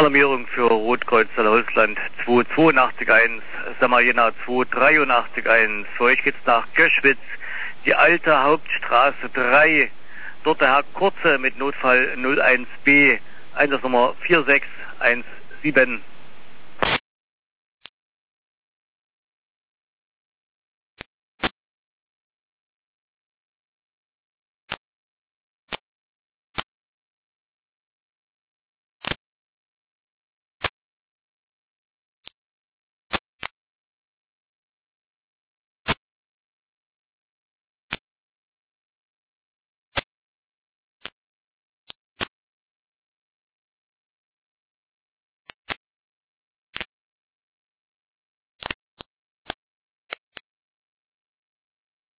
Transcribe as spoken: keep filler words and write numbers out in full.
Alarmierung für Rotkreuz Holzland zwei zwei acht eins, Samarjena zwei drei acht eins. Für euch geht's nach Göschwitz, die alte Hauptstraße drei. Dort der Herr Kurze mit Notfall null eins B, Einsatznummer vier sechs eins sieben.